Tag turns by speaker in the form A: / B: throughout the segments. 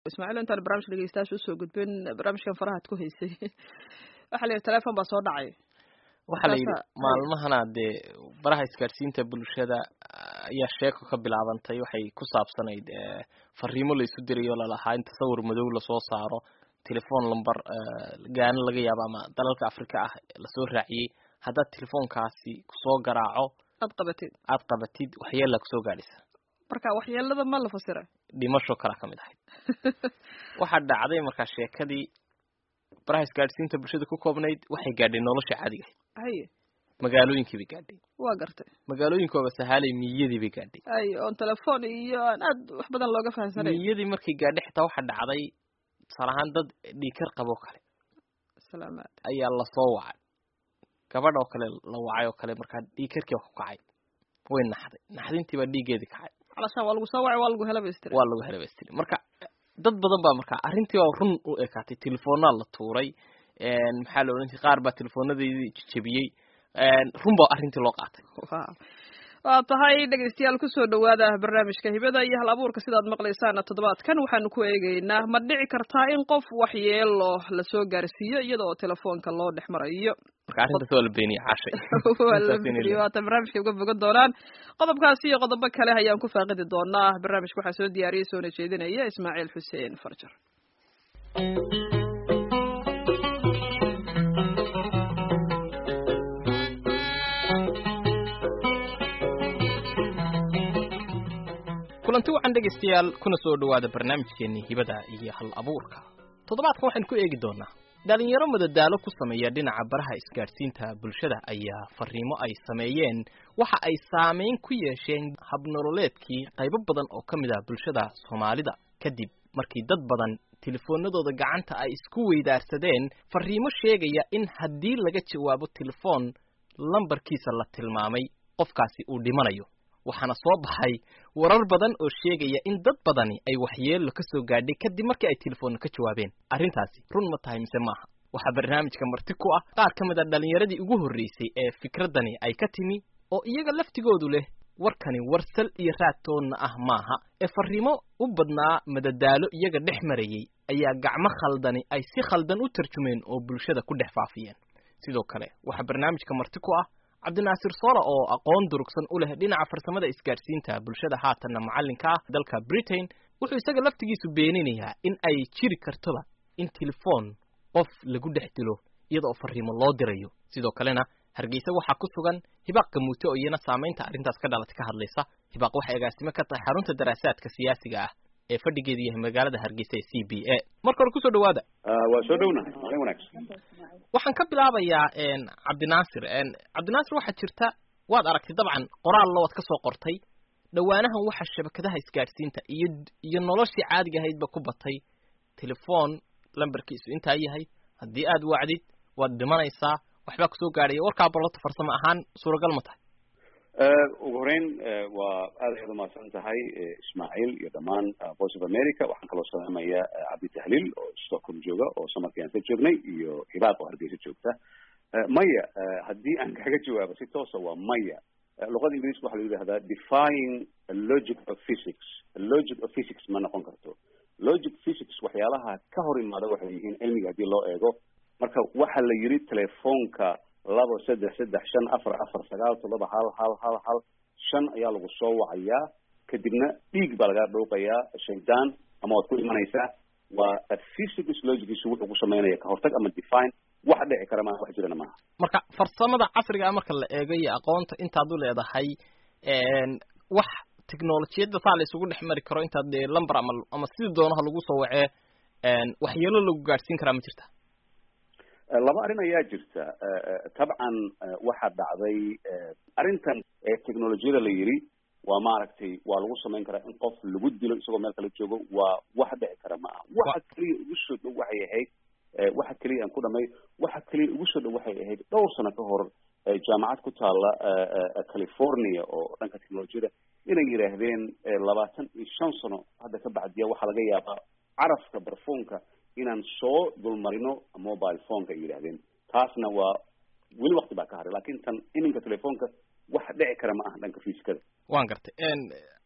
A: Ismaaciil intaan barnaamijka dhegeystayaasha usoo gudbin barnaamijkan farahaad ku haysay waxaa la yidhi telefoon baa soo dhacay
B: waxaa la yidhi maalmahana dee baraha isgaadhsiinta bulshada ayaa sheeko ka bilaabantay waxay ku saabsanayd fariimo la isu dirayo lalahaa in tasawir madow lasoo saaro telefoon lamber gaano laga yaabo ama dalalka Afrika ah lasoo raaciyey haddaad telefoonkaasi kusoo garaaco aad qabatid waxyeella kusoo gaadhisa
A: marka waxyeellada ma la fasira
B: dhimasho kala ka mid ahayd waxaa dhacday markaa sheekadii baraha isgaadhsiinta bulshada ku koobnayd waxay gaadhay nolosha caadiga
A: haye
B: magaalooyinkii bay gaadhay
A: waa gartay
B: magaalooyinkooba sahaalay miyadii bay gaadhay
A: ay on telefoon iyo aan aad wax badan looga fahansanay
B: miyadii markay gaadhay xitaa waxaa dhacday tusaale ahaan dad dhiikar qabo kale
A: salaamaad
B: ayaa lasoo wacay gabadh oo kale la wacay oo kale markaa dhiikarkii ku kacay way naxdintii baa dhiigeedii kacay
A: alashaan waa lagu soo wacay waa lagu
B: helabaystiri marka dad badan baa markaa arrintii waa run u ekaatay telefoonaa la tuuray maxaa la odhan qaar baa teleefoonadeedii jajabiyey run baa arrintii loo qaatay
A: waa tahay dhegeystayaal kusoo dhawaada barnaamijka hibada iyo hal abuurka sidaad maqlaysaan toddobaadkan waxaanu ku eegaynaa ma dhici kartaa in qof waxyeelo lasoo gaarsiiyo iyada oo telefoonka loo dhex marayo
B: marka arrintaas waa la beeniyey caashay
A: waata barnaamijka uga bogan doonaan qodobkaasi iyo qodobo kale ayaan ku faaqidi doonaa barnaamijka waxaa soo diyaariyey soona jeedinaya Ismaaciil Xuseen Farjar
B: kulanti waxaan dhegeystayaal kuna soo dhawaada barnaamijkeennii hibada iyo hal abuurka toddobaadkan waxaan ku eegi doonaa dhalinyaro madadaalo ku sameeya dhinaca baraha isgaadhsiinta bulshada ayaa fariimo ay sameeyeen waxa ay saameyn ku yeesheen habnololeedkii qaybo badan oo ka mid ah bulshada Soomaalida kadib markii dad badan telefoonadooda gacanta ay isku weydaarsadeen fariimo sheegaya in haddii laga jawaabo telefoon lambarkiisa la tilmaamay qofkaasi uu dhimanayo waxaana soo baxay warar badan oo sheegaya in dad badani ay waxyeello ka soo gaadhay kadib markii ay telefoon ka jawaabeen arrintaasi run ma tahay mise maaha waxa barnaamijka marti ku ah qaar ka mid ah dhalinyaradii ugu horreysay ee fikradani ay ka timi oo iyaga laftigoodu leh warkani warsal iyo raatoonna ah maaha ee fariimo u badnaa madadaalo iyaga dhex marayay ayaa gacmo khaldani ay si khaldan u tarjumeen oo bulshada ku dhex faafiyeen sidoo kale waxa barnaamijka marti ku ah Cabdinaasir Soola oo aqoon durugsan u leh dhinaca farsamada isgaarsiinta bulshada haatanna macalinka ah dalka Britain wuxuu isaga laftigiisu beeninayaa in ay jiri kartoba in telefoon qof lagu dhex dilo iyadoo fariimo loo dirayo sidoo kalena Hargeysa waxa ku sugan Hibaaq Kamuute oo iyana saameynta arrintaas ka dhalatay ka hadlaysa Hibaaq waxa agaasimo ka tahay xarunta daraasaadka siyaasiga ah ee fadhigeedu yahay magaalada Hargeysa ee CBA marka hore ku soo dhawaada
C: waa soo dhawnahay wanaagsan
B: waxaan ka bilaabayaa Cabdinaasir waxa jirta waad aragtay dabcan qoraal loo ka soo qortay dhawaanahan waxa shabakadaha isgaarsiinta iyo noloshii caadiga ahaydba ku batay telefoon lambarkiisu inta yahay haddii aad wacdid waad dhimanaysaa waxba ku soo gaadhay warka balato farsamo ahaan suuragal ma tahay
C: ugu horeyn waa aad u mahadsan tahay Ismaaciil iyo dhamaan Voice of America waxaan kaloo salaamayaa Cabdi Tahliil oo Stockholm jooga oo samarkii aan joognay iyo Hibaaq oo Hargeysa joogta maya haddii aan kaga jawaabo si toos ah waa maya luqada Ingiriiska waxa la yiraahdaa defying a logic of physics ma noqon karto logic physics waxyaalaha ka hor imaada waxay yihiin cilmiga hadii loo eego marka waxa la yiri telefoonka 2-3-4-5-9-7-1-1-1-5 ayaa lagu soo wacayaa kadibna dhiig baa laga dhooqayaa shaydaan ama waad ku imanaysaa waa physics logigiisu wuxuu ku sameynaya ka hortag ama define wax dhici kara ma wax jirana maaha
B: marka farsamada casriga ah marka la eego iyo aqoonta intaad u leedahay wax teknolojiyadda saa la isugu dhex mari karo intaad lambar ama sidii doonaha lagu soo wacee waxyeelo lagu gaadhsiin karaa ma jirta
C: laba arrin ayaa jirta tabcan waxa dhacday arrintan teknolojiyada la yiri waa maaragtay waa lagu sameyn karaa in qof lagu dilo isagoo meel kale joogo waa wax dhici kara ma aha waxa kaliya ugu soo dhow waxay ahayd waxa kaliya aan ku dhamay waxa kaliya ugu soo dhow waxay ahayd dhowr sano ka hor jaamacad ku taala California oo dhanka teknolojiyada inay yiraahdeen 25 sano hadda ka bacdiya waxa laga yaabaa carafka barfoonka inaan soo dulmarino mobile phone-ka yiraahdeen taasna waa weli waqti baa ka haray laakiin tan iminka telefoonka wax dhici kara ma aha dhanka fiiskada
B: waan gartay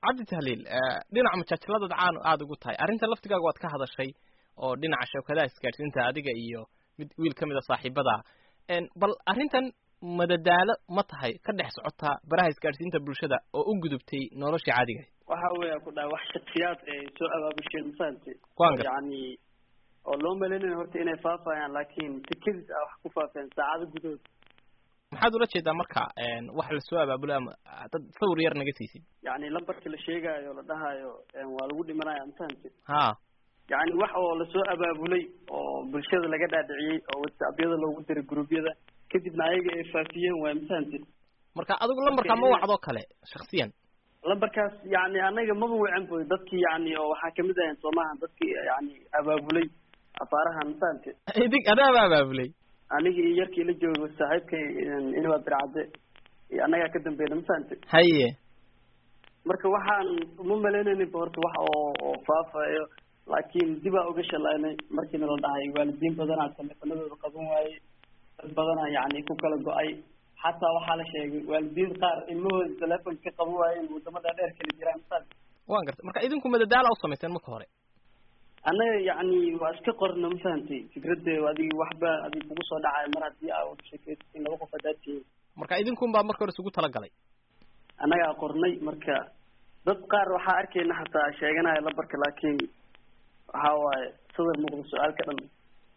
B: cabdi tahliil dhinaca majaajilada caan aad ugu tahay arrinta laftigaaga waad ka hadashay oo dhinaca shabakadaha isgaadhsiinta adiga iyo mid wiil ka mid a saaxiibada bal arrintan madadaalo ma tahay ka dhex socota baraha isgaadhsiinta bulshada oo u gudubtay nolosha caadiga
D: waxa weeyaa ku dhahay wax shaksiyaad ay soo abaabusheed mafahamtay yani oo loo malaynayo horta inay faafayaan laakiin tikidis ah wax ku faafeen saacado gudood
B: maxaad ula jeedaa marka wax la soo abaabulay ama dad sawir yar naga siisid
D: yani lambarka la sheegaayo la dhahayo waa lagu dhimanaya mafahamtay
B: ha
D: yani wax oo lasoo abaabulay oo bulshada laga dhaadhiciyey oo whatsappyada loogu diray gruubyada kadibna ayaga ay faafiyeen waa mafahamtay
B: marka adigu lambarka ma wacdo kale shaksiyan
D: lambarkaas yani anaga maba wacan boy dadkii yani oo waxaa kamid ahayn soomaha dadkii yani abaabulay afaarahan mafahamtay
B: idig adaaba abaabulay
D: aniga iyo yarkii la joogo saaxiibkay inaba bircadde iyo annagaa ka dambeeyna mafahamtay
B: haye
D: marka waxaan uma malaynayninba horta wax oo faafayo laakiin dibaa uga shalaynay markiina la dhahay waalidiin badanaa teleefanadooda qaban waayey dad badanaa yani ku kala go-ay xataa waxaa la sheegay waalidiin qaar ilmahooda telefonka ka qaban waayeen wadamada dheer kala jiraan mafahamtay
B: waan gartay marka idinku madadaala u samayseen marka hore
D: annaga yani waa iska qorna mafahamtay fikradda adigi waxba adig kugu soo dhacayo mar haddii aa sheekeysa in laba qof hadaadtihiin
B: marka idinkun baa marka hore isugu talagalay
D: annagaa qornay marka dad qaar waxaa arkayna hataa sheeganayo lambarka laakiin waxa waaye sawir muuqda su-aal ka dhan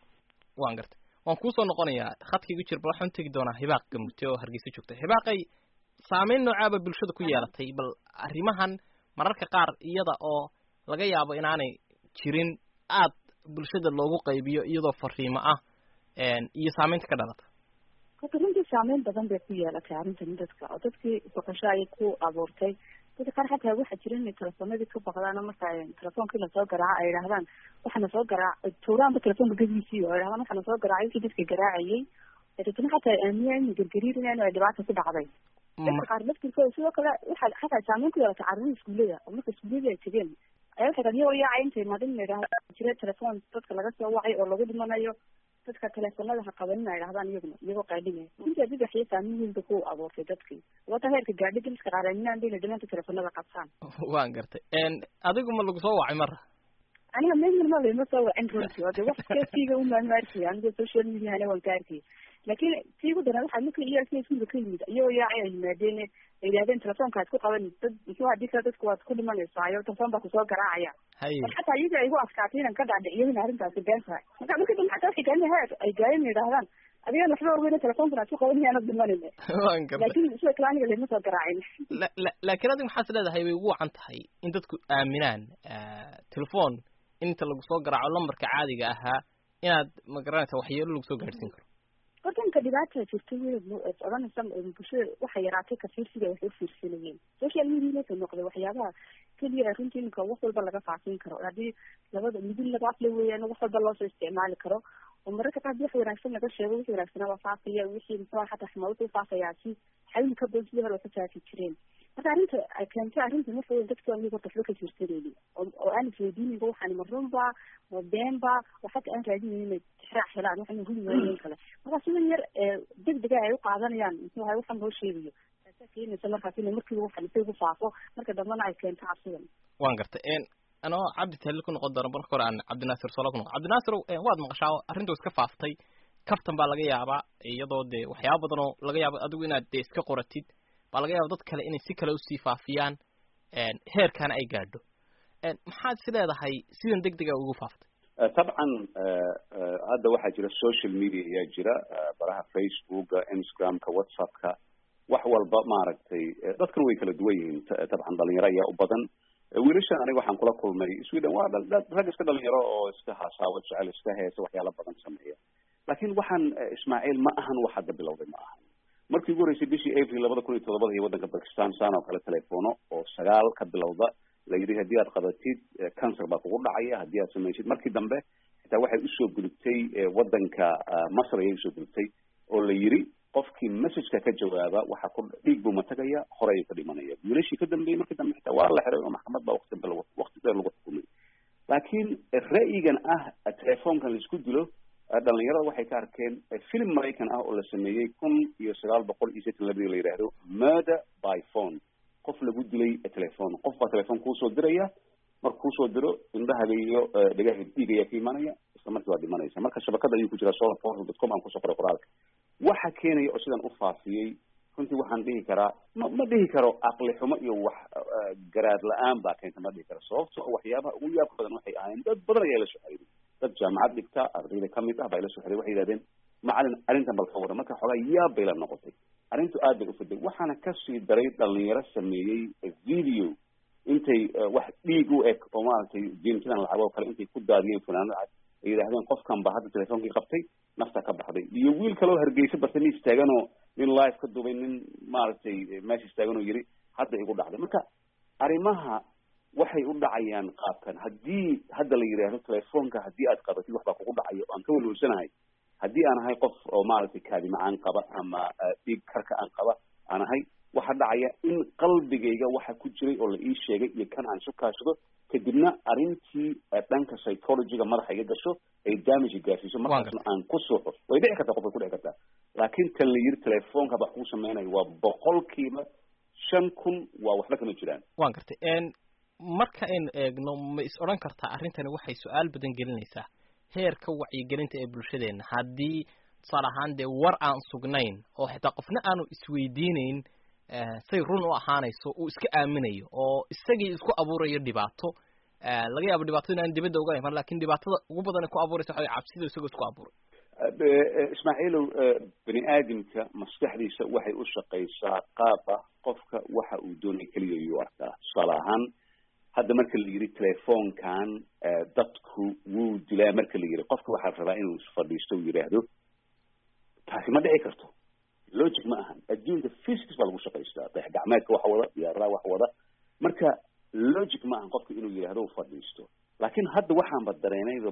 B: waan gartay waan kuusoo noqonayaa khadkaigu jir bal waxaan utegi doonaa hibaaq gamute oo hargeysa joogta hibaaqay saameyn noocaaba bulshada ku yeelatay bal arrimahan mararka qaar iyada oo laga yaabo inaanay jirin aad bulshada loogu qaybiyo iyadoo fariimo ah iyo saameynta ka dhalata
E: horta runtii saameyn badan bay ku yeelatay arrintan dadka oo dadkii boqosho ayay ku abuurtay dadka qaar xataa waxaa jira inay telefoonadii ka baqdaan marka telefoonkii lasoo garaaco ay idhahdaan waxaana soo garaac tuuraanba telefoonka gediisii oo ay idhahdaan waxaana soo garaacay kii dadka garaacayay dadna xataa aamiya in gargariirinaan ay dhibaata ku dhacday dadka qaar laftirkooda sidoo kale waxaa xataa saameyn ku yeelatay carruurta iskuullada oo marka iskuullada ay tegeen ayaa waxay iyagoo yaacay intay madin la idhahda jira telefoon dadka laga soo wacay oo lagu dhimanayo dadka teleefonada ha qabanina idhahdaan iyaguna iyagoo qaadhinaya runtii adid waxya saameyn weynba ku abuurtay dadkii wata heerka gaadhi daliska qaaraaminaan bayna dhamaanta teleefonada qabtaan
B: waan gartay adigu ma lagu soo wacay mara
E: aniga meelma layma soo wacin runtii oo de wax kasiiga umaama arkaya aniga social mediahana waan ka arkay laakiin tii ugu daran waxaa marka iyaalka iskuulka ka yimid iyagoo yaacay ay yimaadeen ay yidhahdeen telefoonka ad ku qaban dad muxuu hadii kale dadku waad ku dhimanaysaa telefoon baa kusoo garaacaya xataa iyaga ay igu adkaatay inan ka dhaadhiciyadin arrintaasi been tahay marka marka dambe xataa waxay gaarina heer ay gaareen yidhahdaan adigan waxba ogeyna telefoonkan aad ku qaban yaanad dhimanayna laakin sida kale aniga lama soo garaacin
B: laakiin adiga maxaad leedahay way ugu wacan tahay in dadku aaminaan telefoon inta lagu soo garaaco lambarka caadiga ahaa inaad magaranaysa waxyeelo lagu soo gaadhsiin karo
E: wadanka dhibaata jirta odhanaysa bulshada waxay yaraatay kafiirsiga waxay ufiirsanayeen social media wuxuu noqday waxyaabaha keliya runtii iminka wax walba laga faafin karo haddii labada midin laga afla weeyaan wax walba loosoo isticmaali karo oo mararka qaar wax wanaagsan laga sheego wixii wanaagsanaa waa faafaya wixii muxuu xataa xumaa wuxuu faafayaa si xawli ka badan sidii hore waa ka faafi jireen marka arrinta ay keentay arrintan waxa weya dadka aniga horta waxba ka jirsanaynin oo aan isweydiininba waxaan ma runba ma beenba oo xataa aan raadinaynin tixraac helaan waxaan huli waayeen kale marka sidan yar degdega ay u qaadanayaan muxuu ahay waxaan loo sheegayo taasaa keenaysa markaas inay markiiba waxan isagu faafo marka dambana ay keento cabsidan
B: waan gartay anoo cabdi tahliil ku noqon doona marka hore aan cabdinaasir solo ku noqon cabdinaasir waad maqashaa arrintu iska faaftay kaftan baa laga yaabaa iyadoo dee waxyaaba badan oo laga yaabo adigu inaad dee iska qoratid baa laga yaaba dad kale inay si kale usii faafiyaan heerkaana ay gaadho maxaad is leedahay sidan degdega ugu faaftay
C: dabcan hadda waxaa jira social media ayaa jira baraha facebooka instagramka whatsappka wax walba maaragtay dadkan way kala duwan yihiin dabcan dhalinyaro ayaa u badan wiilashan aniga waxaan kula kulmay sweden waa rag iska dhalinyaro oo iska hasaawo jecel iska heesa waxyaala badan sameeya laakiin waxaan ismaaciil ma ahan wax hadda bilowday ma ahan markii ugu horeysay bishii april 2017 iyo waddanka Pakistan saan oo kale telefono oo 9 ka bilowda la yiri haddii aad qabatid cancer baa kugu dhacaya haddii aad samaysid markii dambe xitaa waxay u soo gudubtay waddanka Masar ayay soo gudubtay oo la yiri qofkii message-ka ka jawaaba waxa ku dhiig buu matagaya hore ay ka dhimanaya wiilashii ka dambeeyay markii dambe xitaa waa la xiray oo maxkamad baa waqti dheer lagu xukumay laakiin ra'yigan telefoonkan la isku dilo dhalinyarada waxay ka arkeen film Mareykan oo la sameeyay 1972 la yiraahdo Murder by Phone qof lagu dilay telephone qof baa telephone kuusoo diraya marka kuusoo diro indhahaga iyo dhagaha dhiig ayaa ka imanaya isla markii waa dhimanaysa marka shabakada ayuu ku jira solarportal.com aan kusoo qoray qoraalka waxa keenaya oo sidan u faafiyey runtii waxaan dhihi karaa ma dhihi karo aqli xumo iyo wax garaad la-aan baa keenta ma dhihi karo sababtoo waxyaabaha ugu yaabka badan waxay ahaayeen dad badan ayaa la soo xiriiray dad jaamacad dhigta ardayda kamid ah baa ila soo xiriiray waxay yidhahdeen macalin arrintan bal ka waran marka xoogaa yaab bay la noqotay arrintu aad bay u fiday waxaana kasii daray dhalinyaro sameeyey video intay wax dhiig u eg oo maaragtay jiintidan lacag oo kale intay ku daadiyeen funaanada cad ay yidhahdeen qofkan baa hadda telefoonkii qabtay nafta ka baxday iyo wiil kaloo hargeysa barta nin istaaganoo nin live ka duubay nin maaragtay meesha istaaganoo yiri hadda igu dhacday marka arrimaha waxay u dhacayaan qaabkan haddii hadda la yidhaahdo telefoonka haddii aad qabatid wax baa kugu dhacayo aan ka walwalsanahay haddii aan ahay qof oo maaragtay kaadi macaan qaba ama dhiig karka aan qaba aan ahay waxa dhacaya in qalbigayga waxa ku jiray oo la ii sheegay iyo kan aan isu kaashado kadibna arrintii dhanka psychologyga madaxa iga gasho ay damage gaarsiiso markaasna aan ku suuxo way dhici kartaa qof way ku dhici kartaa laakiin tan la yiri telefoonka wax kuu sameynayo waa 100,000 5,000 waa waxba kama jiraan
B: waan gartay marka in eegno ma is oran kartaa arrintani waxay su'aal badan gelinaysaa heerka wacyigelinta ee bulshadeena haddii tusaale ahaan dee war aan sugnayn oo xitaa qofna aanu isweydiinayn say run u ahaanayso uu iska aaminayo oo isagii isku abuurayo dhibaato laga yaabo dhibaatada inaan dibadda uga iman laakiin dhibaatada ugu badan ee ku abuuraysa waxay cabsida isagoo isku abuuray
C: ismaaciilow bani aadamka maskaxdiisa waxay u shaqaysaa qaab ah qofka waxa uu doonay keliya ayuu arkaa tusaale ahaan hadda marka la yiri telefoonkan dadku wuu dilaa marka la yiri qofka waxaa rabaa inuu isfadhiisto uu yiraahdo taasi ma dhici karto logic ma ahan adduunka physics baa lagu shaqaystaa dayax gacmeedka wax wada diyaaradaha wax wada marka logic ma ahan qofka inuu yiraahdo uu fadhiisto laakiin hadda waxaanba dareenayba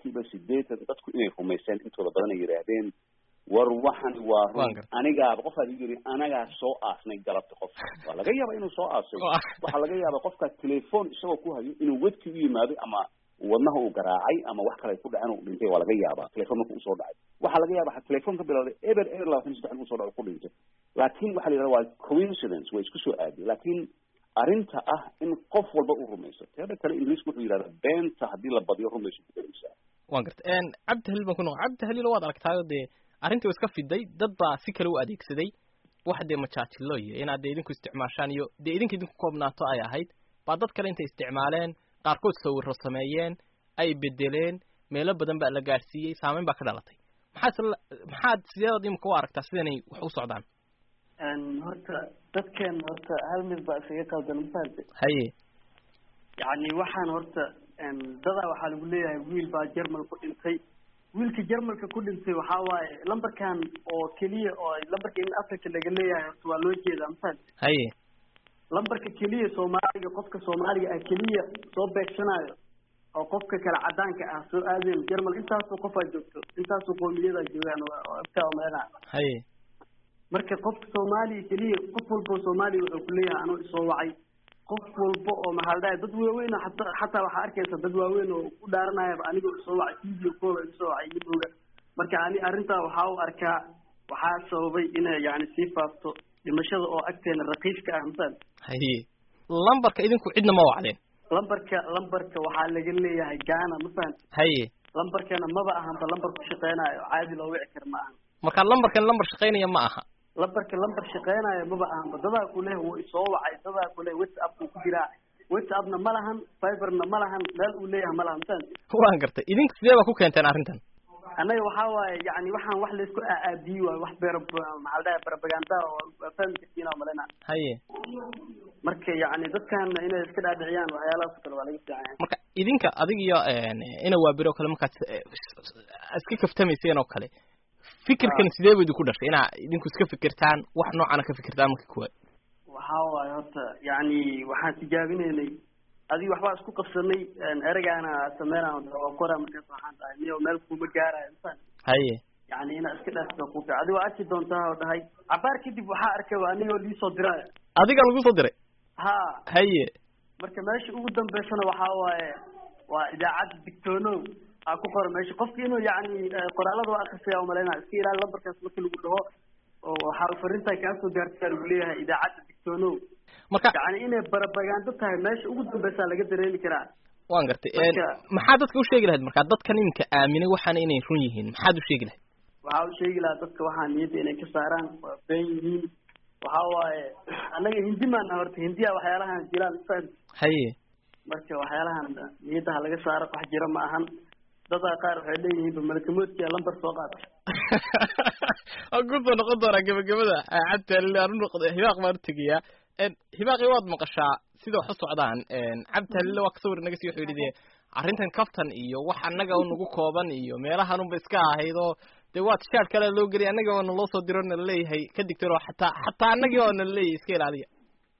C: 80% dadku inay rumaysteen intooda badan ay yiraahdeen war waxan waa run anigaaba qof aad yiri anagaa soo aasnay galabta qof waa laga yaabaa inuu soo aasay waxaa laga yaabaa qofka telefoon isagoo ku hayo inuu wadkii u yimaado ama wadnaha uu garaacay ama wax kale ku dhacay uu dhintay waa laga yaabaa telefoon markuu soo dhacay waxaa laga yaabaa telefoon ka bilowday eber 23 uu soo dhaco ku dhintay laakiin waxa la yiraahdaa waa coincidence way isku soo aaday laakiin arrinta ah in qof walba uu rumaysto teeda kale ingiriisku wuxuu yiraahdaa beenta haddii la badiyo rumayso ku dhaysaa
B: waan gartay cabdi halil baan ku noqon cabdi halil waad aragtaayo dee arrintii waa iska fiday dad baa si kale u adeegsaday wax dee majaajilo iyo inaad dee idinku isticmaashaan iyo dee idinku koobnaato ay ahayd baa dad kale intay isticmaaleen qaarkood sawirro sameeyeen ay bedeleen meelo badan baa la gaadhsiiyey saameyn baa ka dhalatay maxaad sideedaad imika u aragtaa sidanay wax u socdaan
D: horta dadkan horta hal mid baa isaga qaldan mafahamtay
B: haye
D: yacni waxaan horta dadaa waxaa lagu leeyahay wiil baa Jarmal ku dhintay wiilka Jarmalka ku dhintay waxaa waaye lambarkan oo keliya oo lambarka in Afrika laga leeyahay horta waa loo jeedaa mafahamtay
B: haye
D: lambarka keliya Soomaaliga qofka Soomaaliga ah keliya soo beegsanayo oo qofka kala cadaanka ah soo aadeen Jarmal intaasoo qof ay joogto intaasoo qoomiyada joogaan oo afka Soomaaliga
B: haye
D: marka qofka Soomaaliga keliya qof walba Soomaaliga wuxuu ku leeyahay anoo soo wacay qof walba oo maxaa dhahay dad waaweyn xataa waxa arkaysa dad waaweyn oo ku dhaaranaya aniga soo wacay video call soo wacay midowga marka ani arinta waxa uu arkaa waxa sababay inay yani sii faafto dhimashada oo agteena raqiiska ah misal
B: haye lambarka idinku cidna ma wacdeen
D: lambarka waxaa laga leeyahay Ghana misal
B: haye
D: lambarkana maba ahan ba lambar ku shaqeynayo caadi loo wici kar ma ahan
B: marka lambarkan lambar shaqeynaya ma aha
D: lambar shaqeynaya maba ahan dadaa ku leh wuu soo wacay dadaa ku leh WhatsApp ku jira WhatsApp-na ma lahan Viber-na ma lahan meel uu leeyahay ma lahan tan
B: waan gartay idinku sidee baa ku keenteen arrintan
D: anaga waxa waaye yani waxaan wax la isku aadiyo waa wax beer maxaa dhahay propaganda oo fahamkiina malena
B: haye
D: marka yani dadkan inay iska dhaadhiciyaan waxyaalahaas kale waa laga fiican
B: marka idinka adiga iyo ina waa biro kale markaad iska kaftamayseen oo kale fikirkan sidee buu idinku dhashay inaa idinku iska fikirtaan wax noocana ka fikirtaan markii kuwaad
D: waxa waaye horta yani waxaan tijaabinaynay adiga waxbaa isku qabsanay eragaana sameynaa oo kora markaas waxaan dhahay niyo meel kuma gaarayo insan
B: haye
D: yani ina iska dhaafto ku fiican adiga arki doontaa oo dhahay cabaar kadib waxaa arkay waa anigoo lii soo diray
B: adiga lagu soo diray
D: ha
B: haye
D: marka meesha ugu dambeysana waxa waaye waa idaacad digtoonow ku qoran meesha qofkii inuu yani qoraalada waa akhriyaa umaleynaa iska ilaali lambarkaas markii lagu dhaho oo waxa farinta kaa soo gaartay lagu leeyahay idaacadda digtoonow
B: marka
D: yani inay barabagaando tahay meesha ugu dambeysaa laga dareemi karaa.
B: waan gartay maxaa dadka u sheegi lahayd marka dadkan iminka aaminay waxaana inay run yihiin maxaad u sheegi lahayd?
D: waxaa u sheegi lahaa dadka waxaa niyadda inay ka saaraan, waa been yihiin. waxa waaye annaga hindi maana horta hindiya waxyaalahan jiraan faham.
B: haye
D: marka waxyaalahan niyaddaha laga saaro wax jira ma ahan. dadka qaar waxay leeyihiin malakamoodkiya lambar soo qaata.
B: aan kusoo noqon doonaa gabagabada cabditahlil aan u noqday hibaaq baan u tegayaa. hibaaqi waad maqashaa sida wax u socdaan. cabditahlil waa kasawir naga sii wuxuu yidhi arrintan kaftan iyo wax annaga nagu kooban iyo meelahan unba iska ahayd oo dee waa tishaar kale loo geliyay annaga oo naloo soo diro nalaleeyahay ka digtiro xataa annagii oo nalaleeyahay iska ilaaliya.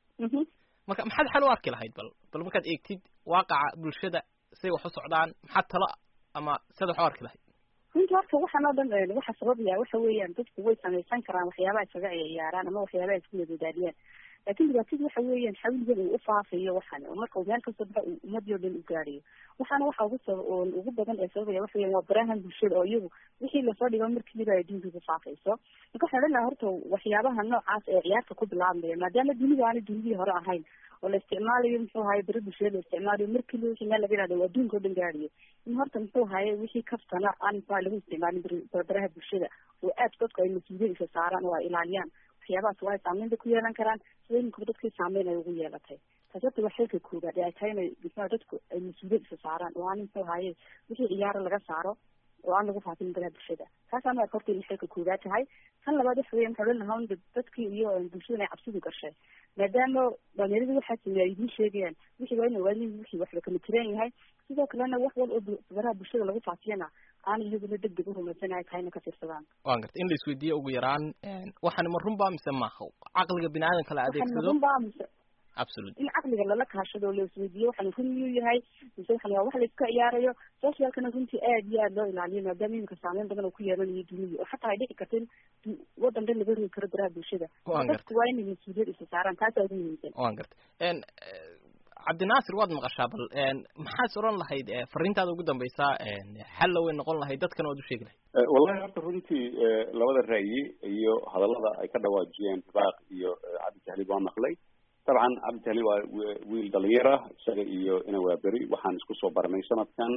B: marka maxaad xal u arki lahayd bal markaad eegtid waaqaca bulshada say wax u socdaan maxaad talo ama sida wax u arki lahayd?
E: runtii horta waxaan oo dhan waxa sababaya waxa weeyaan dadku way samaysan karaan waxyaabaha isaga ciyaaraan ama waxyaabaha isku madadaaliyaan, laakiin dhibaatadu waxa weeyaan xawligan uu u faafayo waxan oo marka meel kasta baxa uu ummadii oo dhan u gaarayo. waxaana waxa ugu badan ee sababaya waxa weeyaan waa barahan bulshada oo iyagu wixii lasoo dhigo markiiba ay dunida ku faafayso. marka waxaan odhan lahaa horta waxyaabaha noocaas ee ciyaarta ku bilaabmaya maadaama dunida aanay dunidii hore ahayn oo la isticmaalayo muxuu ahaye bari bulshada la isticmaalayo markii wixii meel laga yidhahdo waa adduunka oo dhan gaarayo in horta muxuu ahaye wixii kaftana aan muxuu lagu isticmaalin baraha bulshada oo aad dadku ay mas-uuliyad isa saaraan oo ay ilaaliyaan. waxyaabahaas waa saameyn bay ku yeelan karaan sida iminkuba dadkii saameyn ay ugu yeelatay. taas horta waa xilka koobaad ee ay tahay inay muxuu dadku ay mas-uuliyad isa saaraan oo aan muxuu ahaye wixii ciyaaro laga saaro oo aan lagu faafin baraha bulshada. taasaan waa horta inay xilka koobaad tahay. tan labaad waxa weeyaan waxaa odhan lahaa dadkii iyo bulshada ay cabsidu gashay maadaama dhalinyaradu waxaa sameeya ay idiin sheegayaan wixii waa inay waadin wixii wax kama tiraan yahay. sidoo kalena wax wal oo baraha bulshada lagu faafiyana aan iyaguna degdeg u rumaysanahay tahayna ka fiirsadaan.
B: waan gartay in la isweydiiyo ugu yaraan waxaan ma runbaa mise maaha caqliga bini'aadamka la adeegsado absolutely
E: in caqliga lala kaashado la isweydiiyo waxaan run miyuu yahay mise waxaan waa wax la iska ciyaarayo. socialkana runtii aad iyo aad loo ilaaliyo maadaama iminka saameyn badan oo ku yeelanayo dunida oo xataa ay dhici karta in wadan dhan laga rogi karo baraha bulshada. dadku waa inay mas-uuliyad isa saaraan taasaa ugu muhiimsan.
B: waan gartay cabdinaasir waad maqashaa bal maxaad oran lahayd fariintaada ugu dambaysa xalla way noqon lahayd dadkana waad u sheegi lahayd?
C: wallahi horta runtii labada ra'yi iyo hadallada ay ka dhawaajiyeen hibaaq iyo cabditahlil waa maqlay. dabcan cabditahlil waa wiil dhalinyar ah isaga iyo ina waa beri waxaan isku soo baranay sanadkan.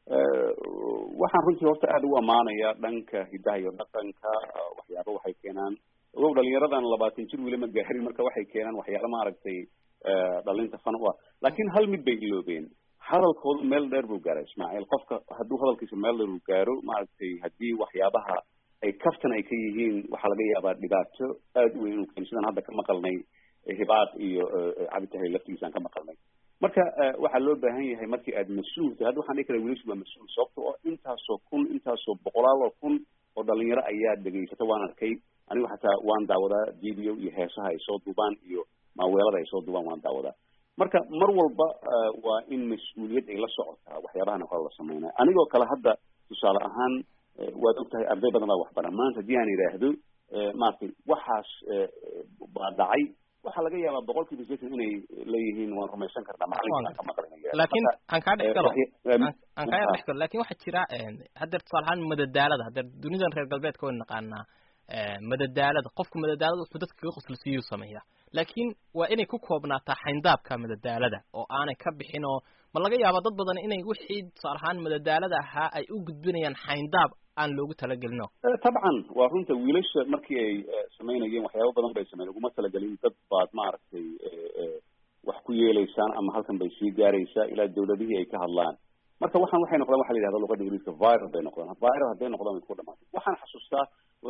C: waxaan runtii horta aada u amaanaya dhanka hidaha iyo dhaqanka waxyaaba waxay keenaan ogow dhalinyaradan 20 jir weli ma gaarin marka waxay keenaan waxyaala maaragtay dhalinta fan u ah laakiin hal mid bay iloobeen hadalkooda meel dheer buu gaaray Ismaaciil. qofka hadduu hadalkiisa meel dheer uu gaaro maaragtay haddii waxyaabaha ay kaftan ay ka yihiin waxaa laga yaabaa dhibaato aada u weyn inuu keeno sidaan hadda ka maqalnay hibaaq iyo cabditahlil laftigiisaan ka maqalnay. marka waxaa loo baahan yahay markii aad mas-uul tahay hadda waxaan dhihi karaa wiilashu waa mas-uul sababta oo intaasoo boqolaal oo kun oo dhalinyaro ayaa dhegaysata waan arkay anigu xataa waan daawadaa video iyo heesaha ay soo duubaan iyo maaweelada ay soo duubaan waan daawadaa. marka mar walba waa in mas-uuliyad ay la socotaa waxyaabahan hore la sameynaya. anigoo kale hadda tusaale ahaan waad ogtahay arday badan baa waxbaran maanta haddii aan idhaahdo maaragtay waxaas baa dhacay waxaa laga yaabaa 100% inay leeyihiin waan rumaysan karnaa macalinka ka maqlinaya.
B: laakiin aan kaa dhex galo laakiin waxaa jira haddeer tusaale ahaan madadaalada haddeer dunidan reer galbeedka way naqaanaa madadaalada qofka madadaalada wuxuu dadka kaga qoslisiiyuu sameeyaa laakiin waa inay ku koobnaataa xayndaabka madadaalada oo aanay ka bixin oo ma laga yaaba dad badan inay wixii tusaale ahaan madadaalada ahaa ay u gudbinayaan xayndaab aan loogu talagelino.
C: tabcan waa runta wiilasha markii ay samaynayeen waxyaaba badan bay sameyn uguma talagelin dad baad maaragtay wax ku yeelaysaan ama halkan bay sii gaaraysaa ilaa dawladihii ay ka hadlaan. marka waxay noqdaan waxa la yidhahda luqada ingiriiska viral bay noqdaan. viral hadday noqdaan way ku dhamaatay. waxaan xasuustaa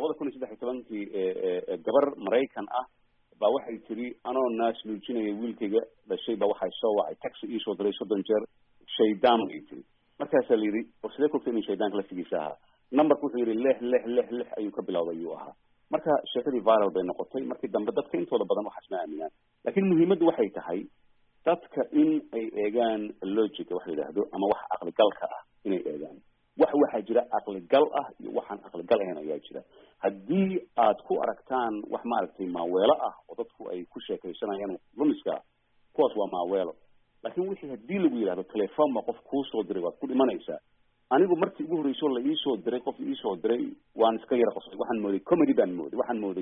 C: 2013 gabar Maraykan ah baa waxay tiri anoo naas nuujinaya wiilkayga dhashay baa waxay soo wacay taxi ii soo diray 30 jeer shaydaan bay tiri. markaasaa la yidhi war sidee kogtay inuu shaydaanka laftigiisa ahaa numberku wuxuu yidhi lix ayuu ka bilowday ayuu ahaa. marka sheekadii viral bay noqotay markii dambe dadka intooda badan waxaas ma aaminaan laakiin muhiimaddu waxay tahay dadka in ay eegaan logica wax la yidhaahdo ama wax aqligalka ah inay eegaan. waxaa jira aqligal ah iyo waxaan aqligal ahayn ayaa jira. haddii aad ku aragtaan wax maaragtay maaweelo ah oo dadku ay ku sheekaysanayaan rumiska kuwaas waa maaweelo laakiin wixii haddii lagu yidhahdo telefoon baa qof kuu soo diray waad ku dhimanaysaa. anigu markii ugu horreysoo la iisoo diray qof iisoo diray waan iska yara qosay waxaan mooday comedy baan mooday waxaan mooday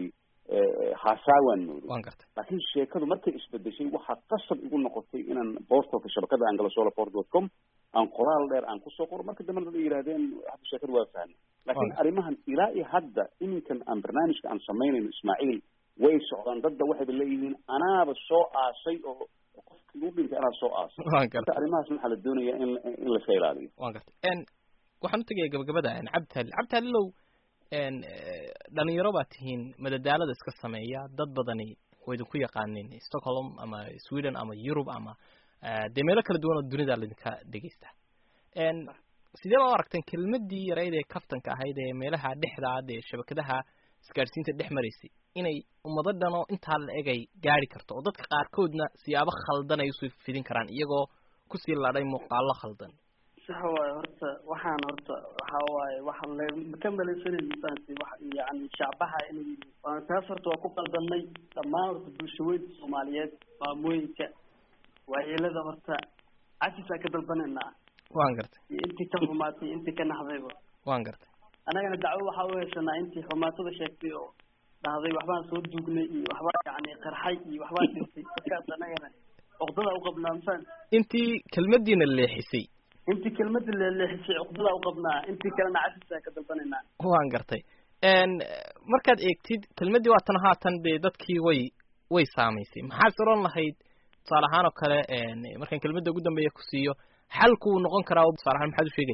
C: haasaawan mooday
B: waan gartay
C: laakiin sheekadu markay isbedeshay waxaa qasab igu noqotay inaan boostalka shabakada anglosolarport.com aan qoraal dheer aan kusoo qoro marka dambe dad yidhahdeen hadda sheekadu waa fahmay laakiin arrimahan ilaa iyo hadda iminkan aan barnaamijka aan samaynayno Ismaaciil way socdaan dadda waxay leeyihiin anaaba soo aasay oo qofkii u dhintay anaa soo aasay
B: waan gartay
C: arrimahaas waxaa la doonayaa in la iska ilaaliyo
B: waan gartay waxaan u tagay gabagabada cabditaalilow dhalinyaro baa tihiin madadaalada iska sameeya dad badani way idinku yaqaaniin Stockholm ama Sweden ama Europe ama dee meelo kala duwan oo dunida laydinka dhegeysta sidee baa u aragteen kelmadii yarayd ee kaftanka ahayd ee meelaha dhexda ee shabakadaha isgaarsiinta dhex maraysay inay ummado dhan oo intaa la egay gaari karto oo dadka qaarkoodna siyaabo khaldan ay usoo fidin karaan iyagoo kusii ladhay muuqaalo khaldan
D: sax waaye waxaan waxa waaye waxaan ka malaysanayay wax yani shacbaha inay waan taas waa ku qaldanay dhammaan bulshooyinka Soomaaliyeed maamooyinka waayeelada casiisa ka dalbanayna
B: waan gartay
D: intii ka xumaatay intii ka naxdayba
B: waan gartay
D: anagana dacwo waxa u heshanaa intii xumaatada sheegtay oo dhahday waxbaan soo duugnay iyo waxbaa yani qarxay iyo waxbaa dhintay dadkaas anagana oqdada u qabnaa misaan
B: intii kelmadiina leexisay
D: intii kelmada leexisay oqdada u qabnaa intii kalena casiisa ka dalbanayna
B: waan gartay markaad eegtid kelmadii waa tan haatan dee dadkii way saamaysay maxaad oran lahayd tusaale ahaan oo kale markaan kelmadda ugu dambeeya ku siiyo xalku uu noqon karaa tusaale ahaan maxaad u sheegi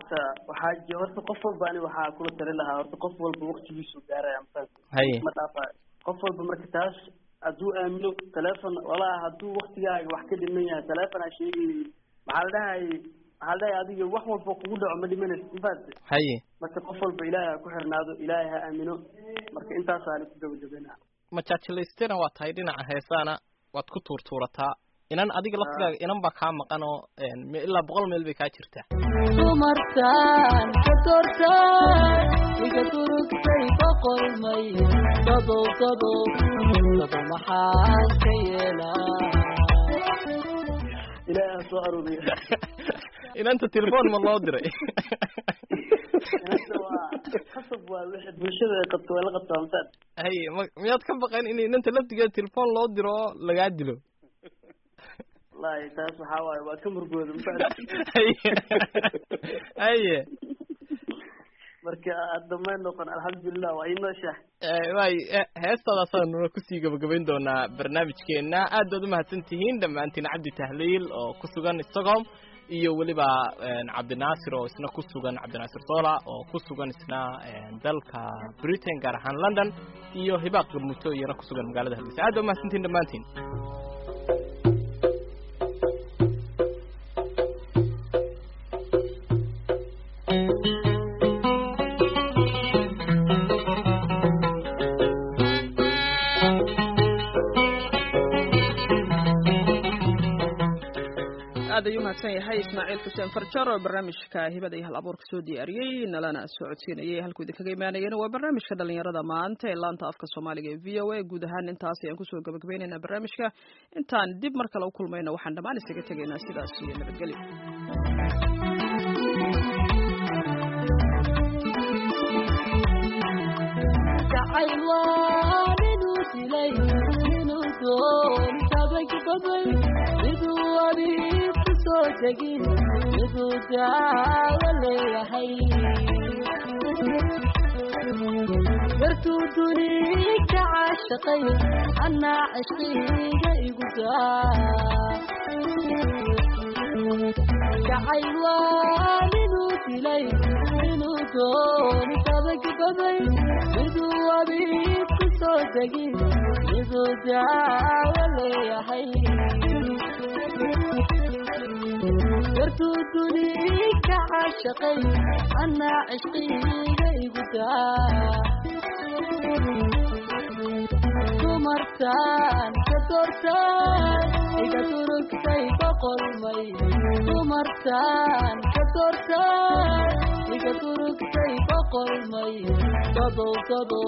D: horta qof walba ani waxaa kula tali lahaa horta qof walba waqtigiisu gaaraya
B: haye
D: ma dhaafa qof walba marka taas hadduu aamino teleefon walaa hadduu waqtigaaga wax ka dhiman yahay teleefon ha sheegay maxaa la dhahay adiga wax walba kugu dhaco ma dhimanaysa mafahamtay
B: haye
D: marka qof walba ilaahay ha ku xirnaado ilaahay ha aamino marka intaasaa ku gabagabeynaa
B: majaajilaystena waa tahay dhinaca heesaana waad ku tuurtuurataa inan adiga laftigaaga inan baa kaa maqan oo ilaa 100 meel bay kaa jirtaa
F: dumarkaan ka doortaan iga durugtay 100 mayl dado maxaan ka yeelaa
D: ilaahay soo aruuriya
B: inanta telefoon ma loo diray
D: xasab waa wixii bulshada ay qabto waa la qabtaa masan
B: haye miyaad ka baqeen in inanta laftigeeda telefoon loo diro oo lagaa dilo
D: wallahi taas waxaa waaye waa ka murgooda
B: haye
D: marka hadda noqon alxamdulilah waa inoo shaah
B: waay heestaadaasaan kusii gabagabayn doonaa barnaamijkeena aad baad umahadsan tihiin dhammaantiin cabdi tahliil oo ku sugan Stockholm iyo weliba cabdinaasir oo isna ku sugan cabdinaasir Sola oo ku sugan isna dalka Britain gaar ahaan London iyo hibaaq gurmuto iyana ku sugan magaalada Hargeysa aad baad umahadsantihiin dhammaantiin
A: ayuu mahadsan yahay Ismaaciil Xuseen Farjar oo barnaamijka hibada iyo hal abuurka soo diyaariyay nalana socodsiinayay halkuu idin kaga imaanayeen waa barnaamijka dhalinyarada maanta ee laanta afka Soomaaliga ee VOA guud ahaan intaas ayaan kusoo gabagabaynaynaa barnaamijka intaan dib mar kale u kulmayno waxaan dhammaan isaga tagaynaa sidaas iyo nabadgelyo
F: tegin miduu daawo leeyahay yartuu duni ka caashaqay anaa cishqiga igu daa jacayl waa ninuu dilay inuu dooni dabagbaday miduu abiid ku soo degin miduu daawo leeyahay yartuu duni ka caashaqay anaa cishqiga igu daa dumartaan ka doortaan iga durugtay 100 mayl dumartaan ka doortaan iga durugtay 100 mayl dado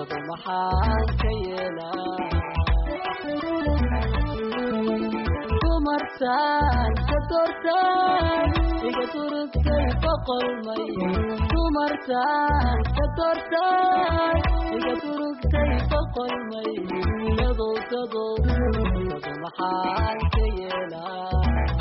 F: maxaan ka yeelaa dumartaan ka doortaan iga durugtay boqol may dumartaan ka doortaan iga durugtay boqol may dadow maxaan ka yeelaa